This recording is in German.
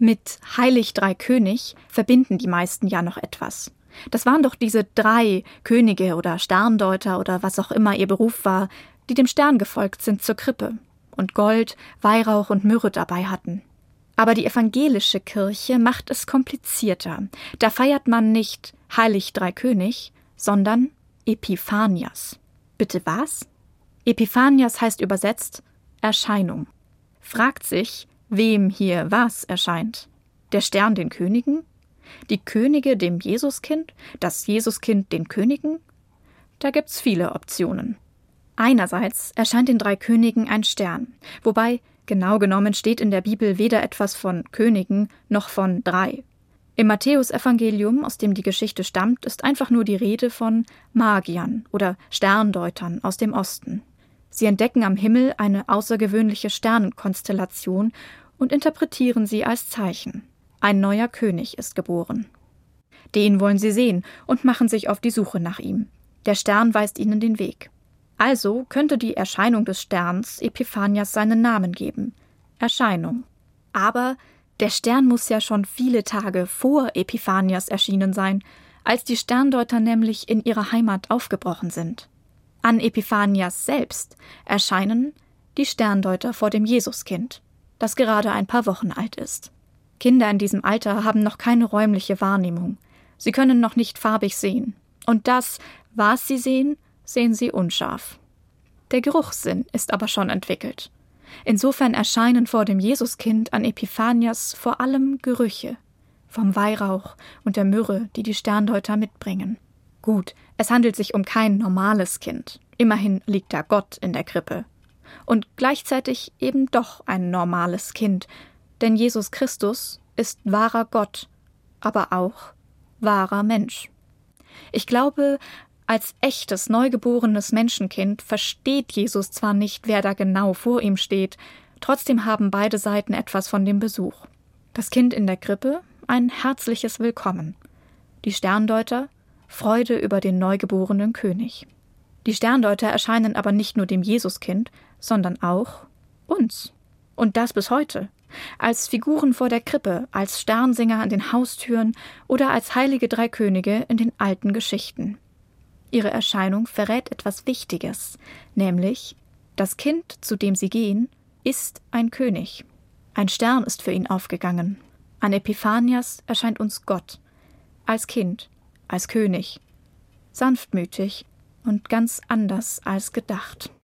Mit Heilig Drei König verbinden die meisten ja noch etwas. Das waren doch diese 3 Könige oder Sterndeuter oder was auch immer ihr Beruf war, die dem Stern gefolgt sind zur Krippe und Gold, Weihrauch und Myrrhe dabei hatten. Aber die evangelische Kirche macht es komplizierter. Da feiert man nicht Heilig Drei König, sondern Epiphanias. Bitte was? Epiphanias heißt übersetzt Erscheinung. Fragt sich, wem hier was erscheint? Der Stern den Königen? Die Könige dem Jesuskind? Das Jesuskind den Königen? Da gibt's viele Optionen. Einerseits erscheint den 3 Königen ein Stern, wobei, genau genommen, steht in der Bibel weder etwas von Königen noch von 3. Im Matthäusevangelium, aus dem die Geschichte stammt, ist einfach nur die Rede von Magiern oder Sterndeutern aus dem Osten. Sie entdecken am Himmel eine außergewöhnliche Sternenkonstellation und interpretieren sie als Zeichen. Ein neuer König ist geboren. Den wollen sie sehen und machen sich auf die Suche nach ihm. Der Stern weist ihnen den Weg. Also könnte die Erscheinung des Sterns Epiphanias seinen Namen geben. Erscheinung. Aber der Stern muss ja schon viele Tage vor Epiphanias erschienen sein, als die Sterndeuter nämlich in ihre Heimat aufgebrochen sind. An Epiphanias selbst erscheinen die Sterndeuter vor dem Jesuskind, das gerade ein paar Wochen alt ist. Kinder in diesem Alter haben noch keine räumliche Wahrnehmung. Sie können noch nicht farbig sehen. Und das, was sie sehen, sehen sie unscharf. Der Geruchssinn ist aber schon entwickelt. Insofern erscheinen vor dem Jesuskind an Epiphanias vor allem Gerüche, vom Weihrauch und der Myrrhe, die die Sterndeuter mitbringen. Gut, es handelt sich um kein normales Kind. Immerhin liegt da Gott in der Krippe. Und gleichzeitig eben doch ein normales Kind, denn Jesus Christus ist wahrer Gott, aber auch wahrer Mensch. Ich glaube, als echtes, neugeborenes Menschenkind versteht Jesus zwar nicht, wer da genau vor ihm steht, trotzdem haben beide Seiten etwas von dem Besuch. Das Kind in der Krippe, ein herzliches Willkommen. Die Sterndeuter, Freude über den neugeborenen König. Die Sterndeuter erscheinen aber nicht nur dem Jesuskind, sondern auch uns. Und das bis heute. Als Figuren vor der Krippe, als Sternsinger an den Haustüren oder als heilige 3 Könige in den alten Geschichten. Ihre Erscheinung verrät etwas Wichtiges, nämlich, das Kind, zu dem sie gehen, ist ein König. Ein Stern ist für ihn aufgegangen. An Epiphanias erscheint uns Gott, als Kind, als König, sanftmütig und ganz anders als gedacht.